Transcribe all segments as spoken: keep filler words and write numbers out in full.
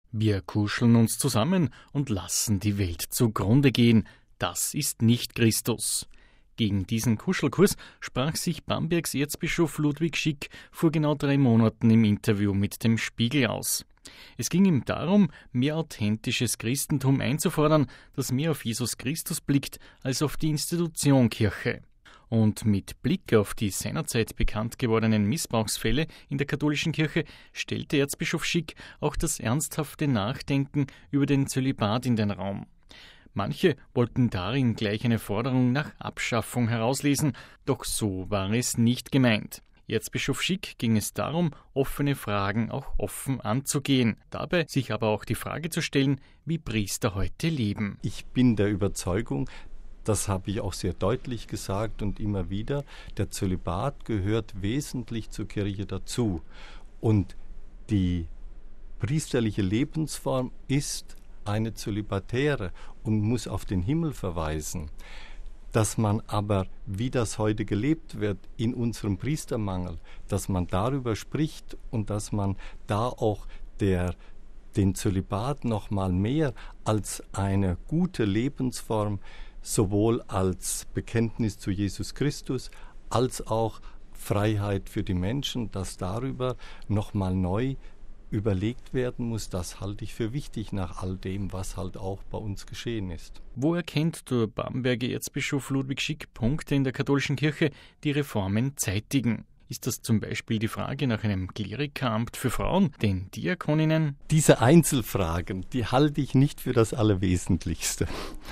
Wir kuscheln uns zusammen und lassen die Welt zugrunde gehen. Das ist nicht Christus. Gegen diesen Kuschelkurs sprach sich Bambergs Erzbischof Ludwig Schick vor genau drei Monaten im Interview mit dem Spiegel aus. Es ging ihm darum, mehr authentisches Christentum einzufordern, das mehr auf Jesus Christus blickt als auf die Institution Kirche. Und mit Blick auf die seinerzeit bekannt gewordenen Missbrauchsfälle in der katholischen Kirche stellte Erzbischof Schick auch das ernsthafte Nachdenken über den Zölibat in den Raum. Manche wollten darin gleich eine Forderung nach Abschaffung herauslesen, doch so war es nicht gemeint. Erzbischof Schick ging es darum, offene Fragen auch offen anzugehen, dabei sich aber auch die Frage zu stellen, wie Priester heute leben. Ich bin der Überzeugung, das habe ich auch sehr deutlich gesagt und immer wieder, der Zölibat gehört wesentlich zur Kirche dazu. Und die priesterliche Lebensform ist eine zölibatäre und muss auf den Himmel verweisen. Dass man aber, wie das heute gelebt wird, in unserem Priestermangel, dass man darüber spricht und dass man da auch der, den Zölibat noch mal mehr als eine gute Lebensform, sowohl als Bekenntnis zu Jesus Christus, als auch Freiheit für die Menschen, dass darüber noch mal neu überlegt werden muss, das halte ich für wichtig nach all dem, was halt auch bei uns geschehen ist. Wo erkennt der Bamberger Erzbischof Ludwig Schick Punkte in der katholischen Kirche, die Reformen zeitigen? Ist das zum Beispiel die Frage nach einem Klerikeramt für Frauen, den Diakoninnen? Diese Einzelfragen, die halte ich nicht für das Allerwesentlichste.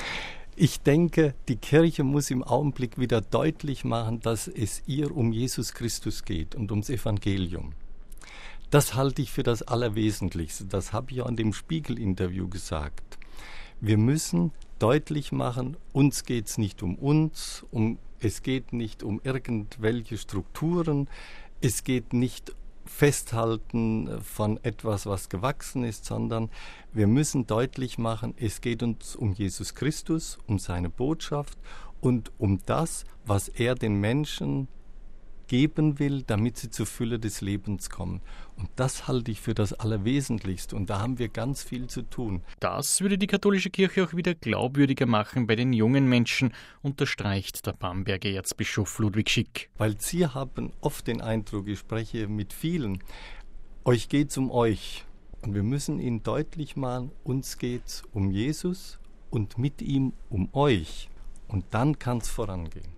Ich denke, die Kirche muss im Augenblick wieder deutlich machen, dass es ihr um Jesus Christus geht und ums Evangelium. Das halte ich für das Allerwesentlichste. Das habe ich auch in dem Spiegel-Interview gesagt. Wir müssen deutlich machen, uns geht es nicht um uns, um, es geht nicht um irgendwelche Strukturen, es geht nicht Festhalten von etwas, was gewachsen ist, sondern wir müssen deutlich machen, es geht uns um Jesus Christus, um seine Botschaft und um das, was er den Menschen geben will, damit sie zur Fülle des Lebens kommen. Und das halte ich für das Allerwesentlichste. Und da haben wir ganz viel zu tun. Das würde die katholische Kirche auch wieder glaubwürdiger machen bei den jungen Menschen, unterstreicht der Bamberger Erzbischof Ludwig Schick. Weil Sie haben oft den Eindruck, ich spreche mit vielen, euch geht's um euch. Und wir müssen ihnen deutlich machen, uns geht's um Jesus und mit ihm um euch. Und dann kann's vorangehen.